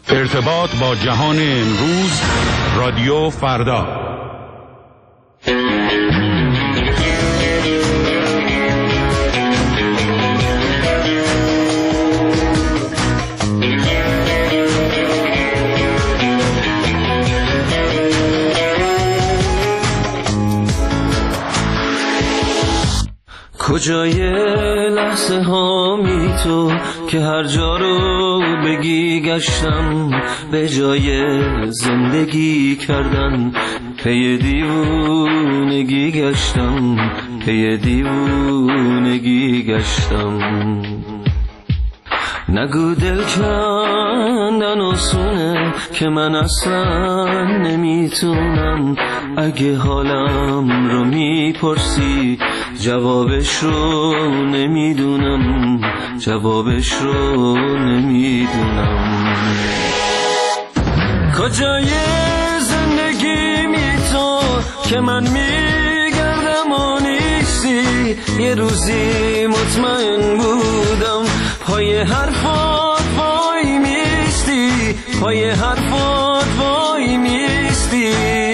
ارتباط با جهان امروز، رادیو فردا. کجای لحظه هامی تو که هر جا رو بگی گشتم، به جای زندگی کردن پی دیوونگی گشتم، پی دیوونگی گشتم. نگو دل کندن آسونه که من اصلا نمیتونم. اگه حالم رو میپرسی جوابش رو نمیدونم، جوابش رو نمیدونم. کجای زندگی می تو که من میگردم و نیستی؟ یه روزی مطمئن بودم پای حرفات وای میستی، پای حرفات وای میستی.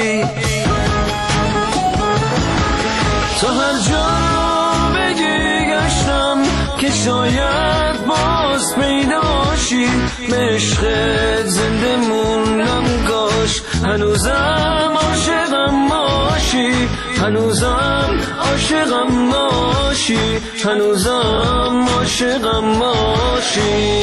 تو هر جا رو بگی گشتم که شاید باز پیداشی، به عشقت زنده موندم کاش هنوزم عاشقم باشی، هنوزم عاشقم باشی، هنوزم عاشقم باشی.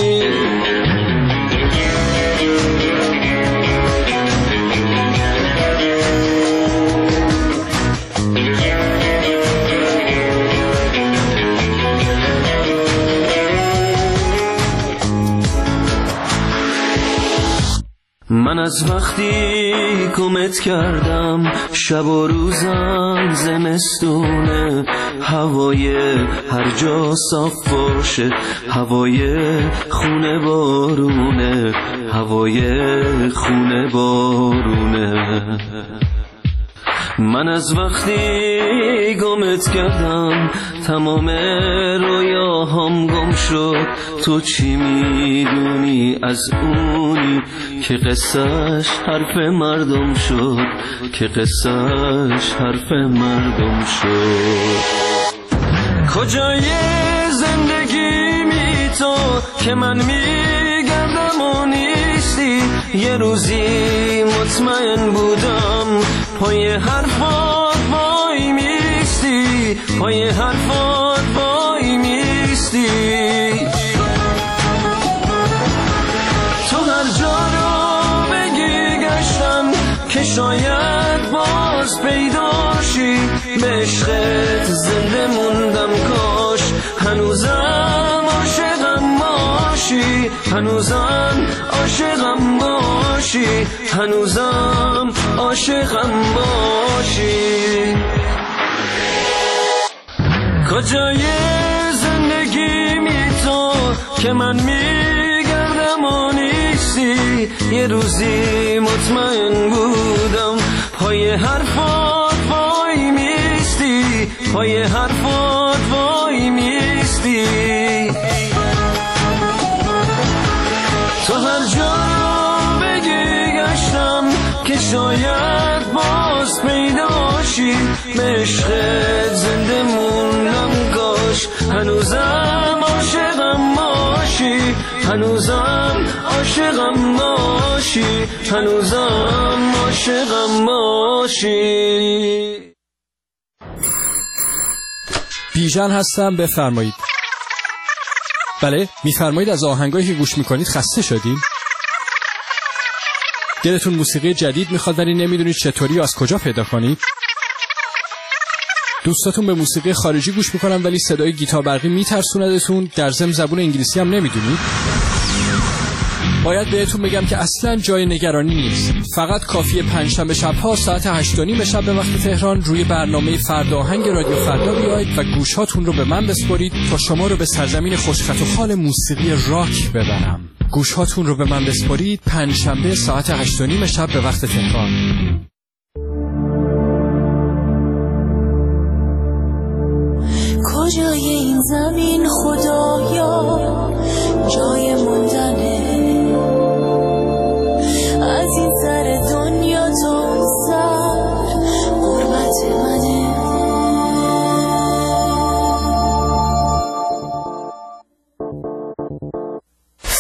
من از وقتی گمت کردم شب و روزم زمستونه، هوای هر جا صاف باشه، هوای خونه بارونه، هوای خونه بارونه. من از وقتی گمت کردم تمام رویاهام گم شد. تو چی میدونی از اونی که قصهش حرف مردم شد، که قصهش حرف مردم شد. کجای زندگی می تو که من میگردم و نیستی؟ یه روزی مطمئن بودم پای حرفات وای میستی، پای حرفات وای میستی. تو هر جا رو بگی گشتم که شاید باز پیداشی، به عشقت زنده موندم کاش هنوزم عاشقم باشی، هنوزم عاشقم باشی، هنوزم عاشقم باشی. کجای زندگی می تو که من میگردم و نیستی؟ یه روزی مطمئن بودم پای حرفات وای میستی، پای حرفات وای میستی. تو هر جا رو بگی گشتم که شاید باز پیداشی، به عشقت زنده موندم کاش هنوزم عاشقم باشی، هنوزم عاشقم باشی، هنوزم عاشقم باشی. بیژن هستم، بفرمایید. بله، میفرمایید از آهنگایی که گوش میکنید خسته شدین؟ دلتون موسیقی جدید میخواد ولی نمیدونید چطوری و از کجا پیدا کنید؟ دوستاتون به موسیقی خارجی گوش میکنن ولی صدای گیتار برقی میترسوندتون، در ضمن زبون انگلیسی هم نمیدونید؟ باید بهتون بگم که اصلا جای نگرانی نیست. فقط کافیه پنجشنبه شب‌ها ساعت 8:30 شب به وقت تهران روی برنامه فردا آهنگ رادیو فردا بیایید و گوشاتون رو به من بسپارید تا شما رو به سرزمین خوشخط و خال موسیقی راک ببرم. گوشاتون رو به من بسپارید پنجشنبه ساعت 8:30 شب به وقت تهران. کجای این زمین خدایا جای موندنه؟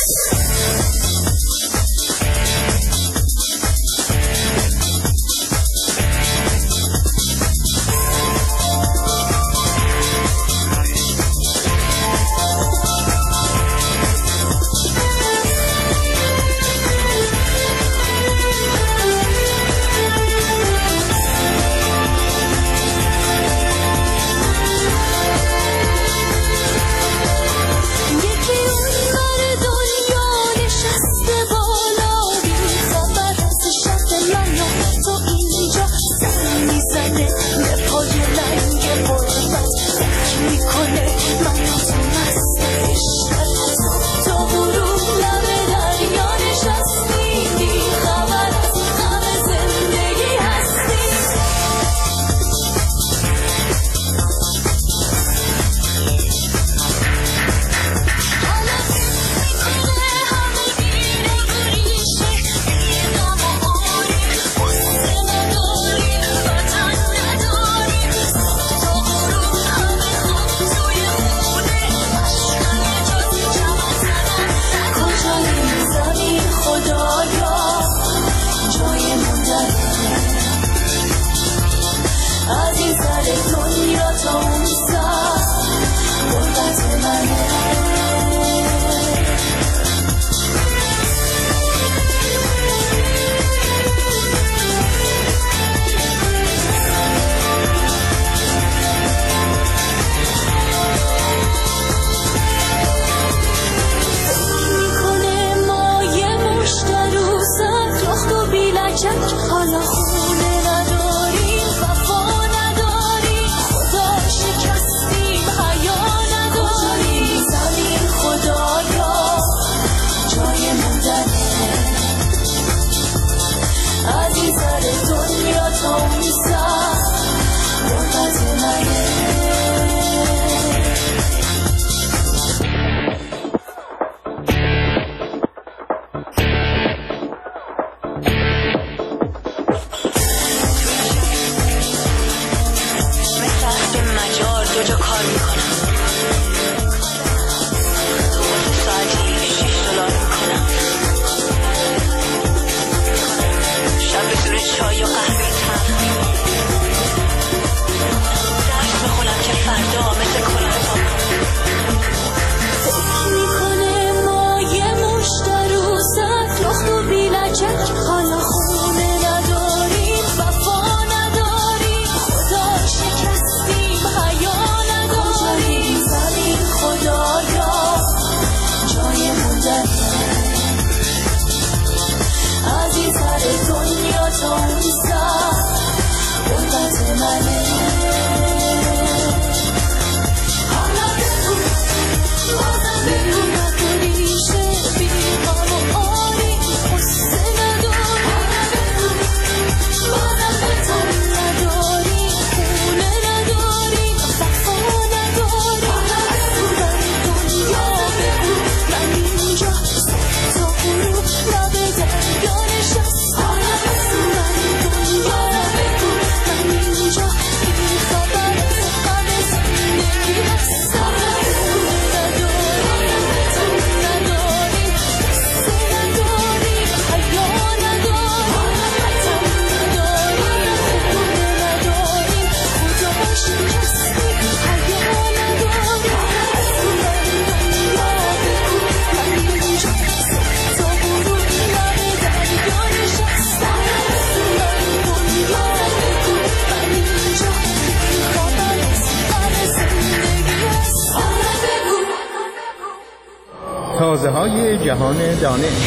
تازه‌های جهان دانش.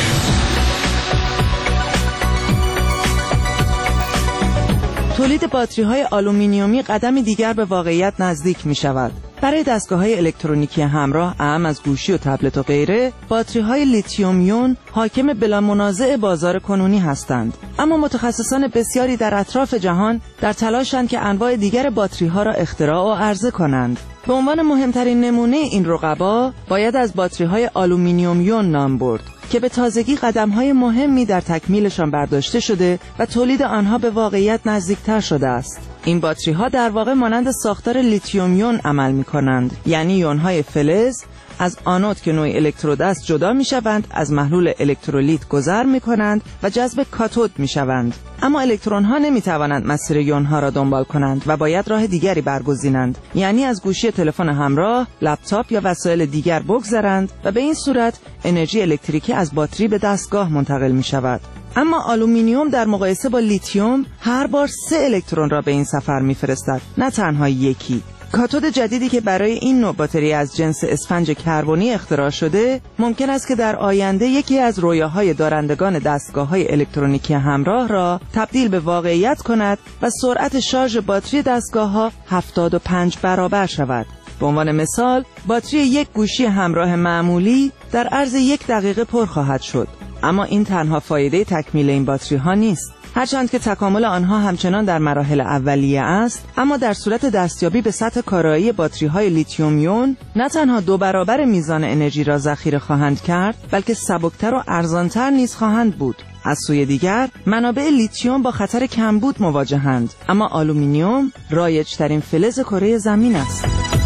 تولید باتری‌های آلومینیومی قدمی دیگر به واقعیت نزدیک می‌شود. برای دستگاه‌های الکترونیکی همراه، اهم از گوشی و تبلت و غیره، باتری‌های لیتیوم یون حاکم بلا منازع بازار کنونی هستند. اما متخصصان بسیاری در اطراف جهان در تلاشند که انواع دیگر باتری‌ها را اختراع و عرضه کنند. به عنوان مهمترین نمونه این رقبا باید از باتری‌های آلومینیوم یون نام برد که به تازگی قدم‌های مهمی در تکمیلشان برداشته شده و تولید آنها به واقعیت نزدیکتر شده است. این باتری‌ها در واقع مانند ساختار لیتیوم یون عمل می‌کنند، یعنی یون‌های فلز از آنود که نوع الکترود است جدا میشوند، از محلول الکترولیت گذر میکنند و جذب کاتود میشوند. اما الکترون ها نمیتوانند مسیر یون ها را دنبال کنند و باید راه دیگری برگزینند، یعنی از گوشی تلفن همراه، لپتاپ یا وسایل دیگر بگذرند و به این صورت انرژی الکتریکی از باتری به دستگاه منتقل می شود. اما آلومینیوم در مقایسه با لیتیوم هر بار 3 الکترون را به این سفر میفرستد، نه تنها یکی. کاتود جدیدی که برای این نوع باتری از جنس اسفنج کربنی اختراع شده، ممکن است که در آینده یکی از رویاهای دارندگان دستگاه‌های الکترونیکی همراه را تبدیل به واقعیت کند و سرعت شارژ باتری دستگاه‌ها 75 برابر شود. به عنوان مثال، باتری یک گوشی همراه معمولی در عرض 1 دقیقه پر خواهد شد. اما این تنها فایده تکمیل این باتری ها نیست. هرچند که تکامل آنها همچنان در مراحل اولیه است، اما در صورت دستیابی به سطح کارایی باتری های لیتیوم یون نه تنها 2 برابر میزان انرژی را ذخیره خواهند کرد، بلکه سبکتر و ارزانتر نیز خواهند بود. از سوی دیگر منابع لیتیوم با خطر کمبود مواجهند، اما آلومینیوم رایج‌ترین فلز کره زمین است.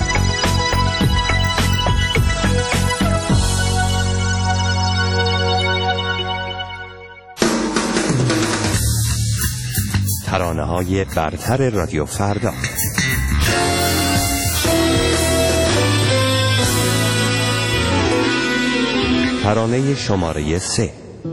ترانه‌های برتر رادیو فردا. ترانه شماره 3.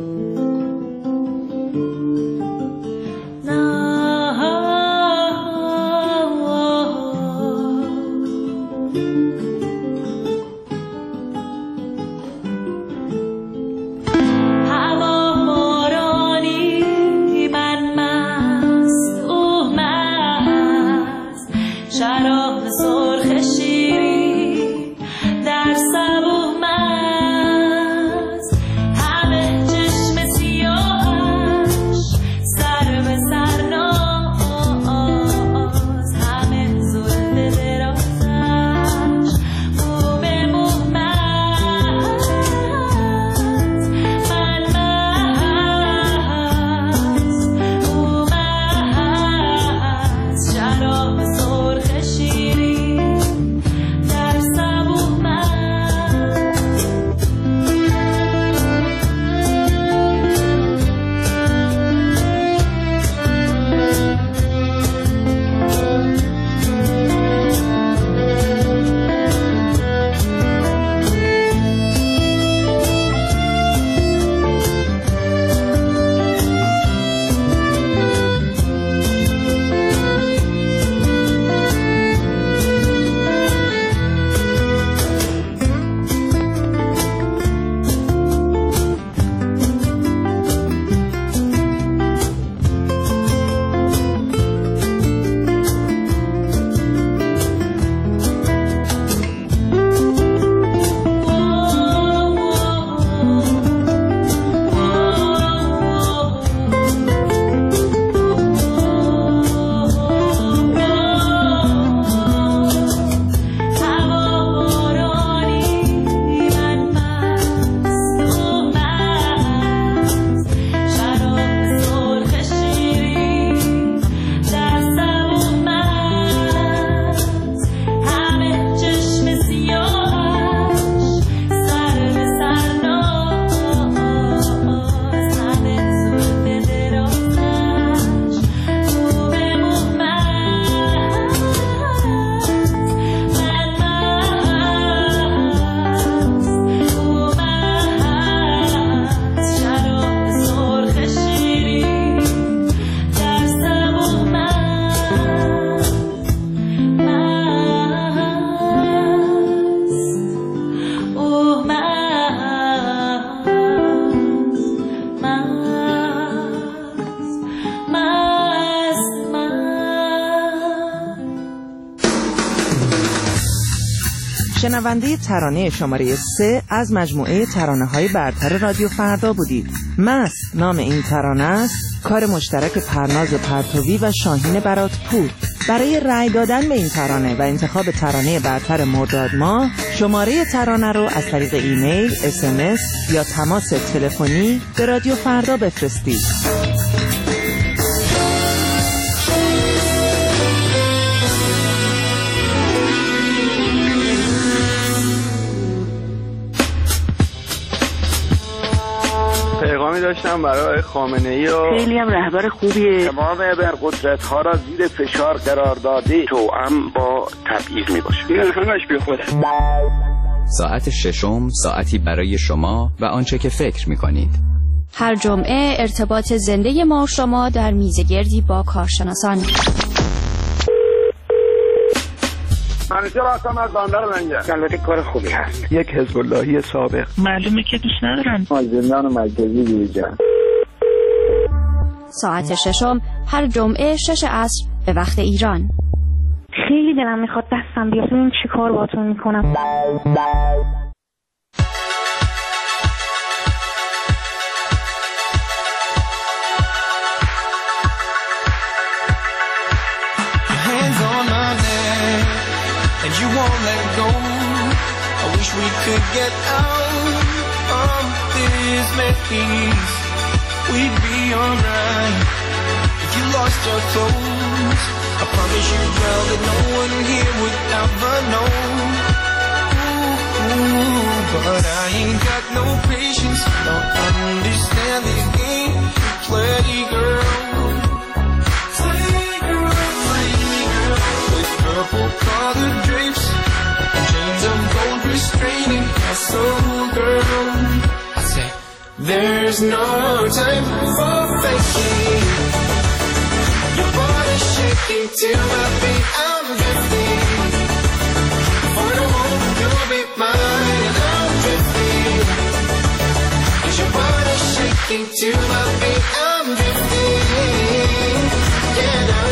شنونده ترانه شماره 3 از مجموعه ترانه‌های برتر رادیو فردا بودید. مست نام این ترانه است، کار مشترک پرناز پرتوی و شاهین براتپور. برای رأی دادن به این ترانه و انتخاب ترانه برتر مرداد ماه، شماره ترانه رو از طریق ایمیل، SMS یا تماس تلفنی به رادیو فردا بفرستید. پیغامی داشتم برای خامنه‌ای خیلی هم رهبر خوبیه. تمام ابرقدرت‌ها را زیر فشار قرار داده، توأم با تبعیض میباشه. این همش بیخوده. ساعت ششم، ساعتی برای شما و آنچه که فکر می‌کنید. هر جمعه ارتباط زنده ما و شما در میزگردی با کارشناسان. منیجر هستم از بندر لنگر. البته کار خوبی هست. یک حزب اللهی سابق. معلومه که دوست ندارن. زندان مرکزی بیرجان. ساعت ششم هر جمعه 6 عصر به وقت ایران. خیلی دلم میخواد دستم بیاد ببینم چی کار باهاتون میکنم. You won't let go. I wish we could get out of this maze. We'd be alright if you lost your clothes. I promise you, girl, that no one here would ever know. Ooh, but I ain't got no patience. Don't understand this game you play, girl. Play, girl, play, girl. With purple colored drapes and chains of gold restraining my soul, girl. I say, there's no time for faking. Your body's shaking to my beat. I'm drifting. For the moment you'll be mine, and I'm drifting. 'Cause your body's shaking to my beat. I'm drifting. Yeah, now.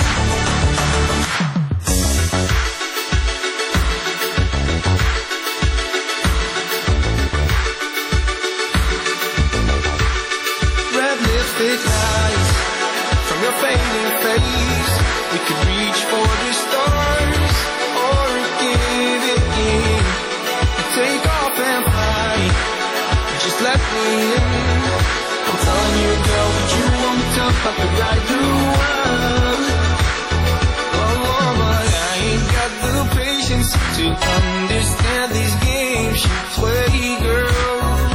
Lipstick lights from your fading face. We could reach for the stars or give it in. Take off and fly. Just let me in. I'm telling you, girl, that you won't tell I could ride the world. Oh, but I ain't got the patience to understand these games you play, girl.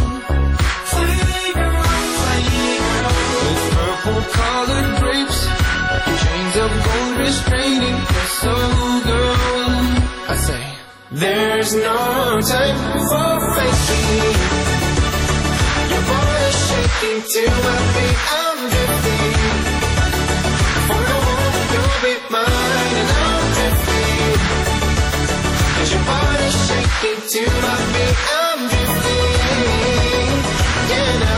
Purple-colored drapes, chains of gold restraining your soul, girl. I say, there's no time for faking. Your body's shaking to my beat. I'm drifting. For the moment you'll be mine, and I'm drifting. 'Cause your body's shaking to my beat. I'm drifting. Yeah, now.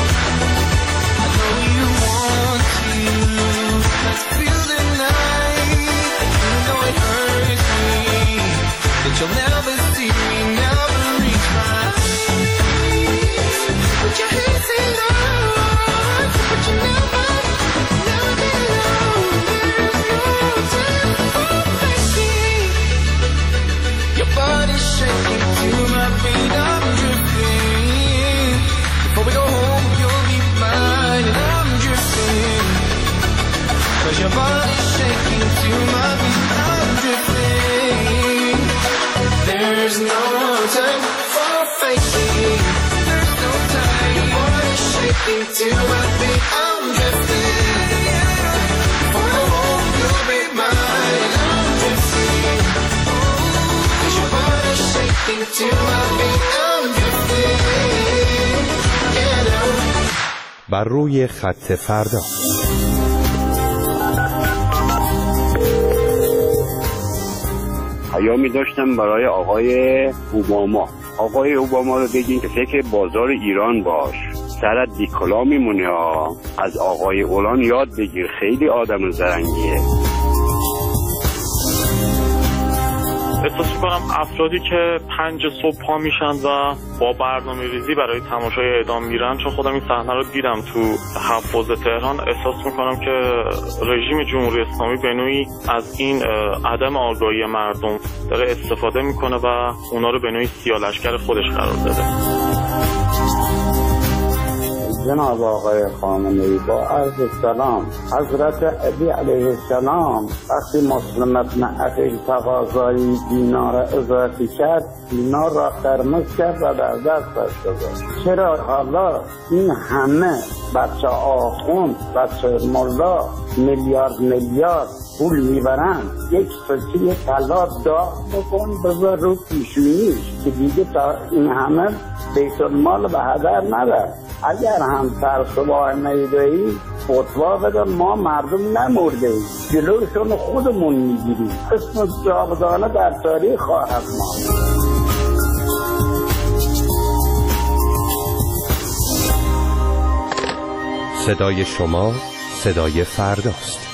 You'll never see me, never reach my eyes. Put your hands in love, but you never know. There's no time for faking. Your body's shaking to my beat. I'm drifting. Before we go home, you'll be mine, and I'm drifting. 'Cause your body's shaking to my beat. I'm drifting. There's no time for faking. There's no time. Your body's shaking to my beat. I'm drifting. For the moment you'll be mine, and I'm drifting. 'Cause your body's shaking to my beat. I'm drifting. Yeah, no. بر روی خط فردا. پیامی داشتم برای آقای اوباما. آقای اوباما رو بگین که فکر بازار ایران باش، سرت بیکلا میمونه ها. از آقای اولان یاد بگیر، خیلی آدم زرنگیه. احساس می‌کنم افرادی که 5 صبح پا میشن و با برنامه‌ریزی برای تماشای اعدام میرن، چون خودم این صحنه رو دیدم تو حوض تهران، احساس می‌کنم که رژیم جمهوری اسلامی به نوعی از این عدم آگاهی مردم داره استفاده میکنه و اونا رو به نوعی سیاه‌لشکر خودش قرار داده. جناب آقای خامنه‌ای با عرض سلام، حضرت علی علیه السلام وقتی مسلم ابن عقیل تقاضای دینار اضافی کرد، دینار را قرمز کرد و در دستش گذاشت. چرا حالا این همه بچه آخوند، بچه ملا میلیارد پول میبرن، یک سکه طلا داغ بکن بذار رو پیشونیش که دیگه تا این همه بیت المال به هدر نره. اگر هم ترس و میدهی فتوا بده، ما مردم نمرده ایم، جلوشون خودمون میگیریم، اسم جاودانه در تاریخ خواهد ماند. صدای شما صدای فرداست.